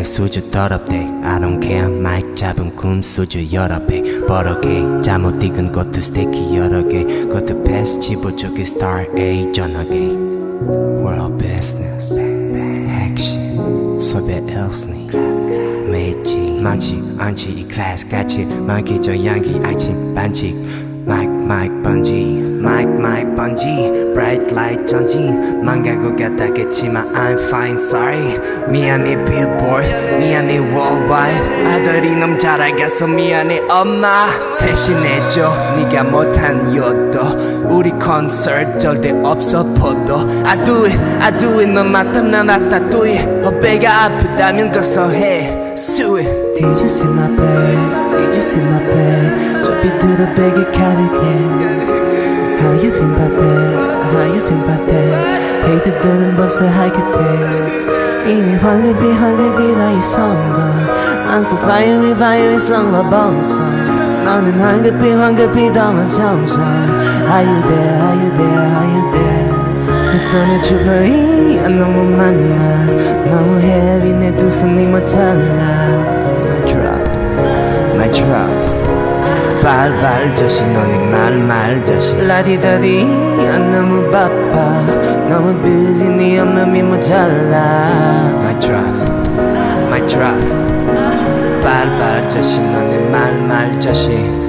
수주 더럽대 I don't care 마이크 잡은 꿈 수주 여러 배 버럭해 잠못 익은 것도 스테이키 여러 개 그것도 패스 집어주기 star A 전화기 World business 핵심 수배 엘스니 매지 많지 않지 이 클래스 같이 많기 저 양기 아침 반칙 마이크 번지 bright light 전진 망가고 같았겠지만 I'm fine sorry 미안해 billboard 미안해 worldwide 아들이 너무 잘 알겠어 미안해 엄마 대신해줘 네가 못한 요도 우리 콘서트 절대 없어 포도 I do it 너 맞다면 난 ratatouille 배가 아프다면 거서해 sue it Did you see my bag? Did you see my bag? 저 삐뚤어 베개 cardigan How you think about that? How you think about that? 헤이트 뜨는 버스 하이크택 이미 황급히 나의 성공 I'm so fiery 성과 봉송 너는 황급히 더만 정성 Are you there? Are you there? Are you there? 내 손에 주변이 너무 많아 너무 heavy 내 두 손이 모자라 My drop 발발 저시 너네 말 저시 라디다디 너무 바빠 너무 busy 네 없는 모자라 My drop 발발 저시 너네 말 저시